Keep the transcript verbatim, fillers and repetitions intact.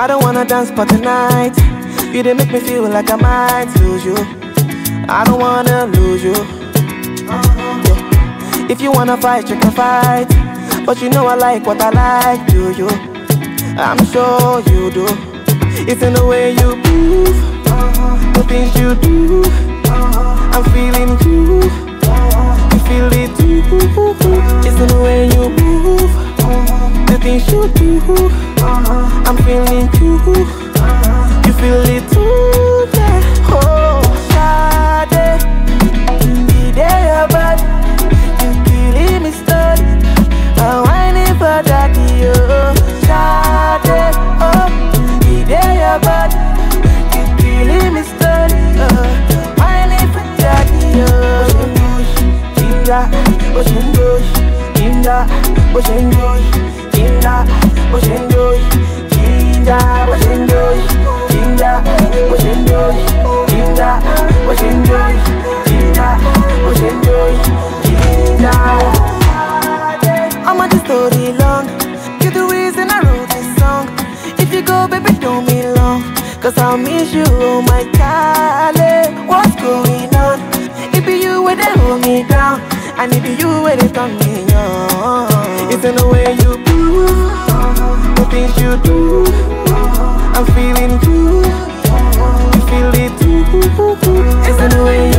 I don't wanna dance but tonight you didn't make me feel like I might lose you. I don't wanna lose you. Yeah. If you wanna fight, you can fight, but you know I like what I like, do you? I'm sure you do. It's in the way you move, the things you do. I'm feeling you, you feel it too. It's in the way you move, the things you do. I'm feeling you, you feel it too. Yeah. Oh, Sade, the day your body, you killing me slowly. I'm whining for daddy, oh, Sade, oh, the day your body, you killing me slowly, oh, whining for daddy, oh. Ginger, ocean joy, ginger, ocean joy, ginger, ocean joy, ginger, ocean joy, ginger, ocean joy, ginger, ocean joy, ginger, ocean joy, ginger. I'm on the story long. You're the reason I wrote this song. If you go, baby, don't be long, cause I'll miss you, oh my darling. What's going on? It be you where they hold me down, and it be you where they turn me on. It's in the way you move, the things you do. I'm feeling you, you feel it too. It's in the way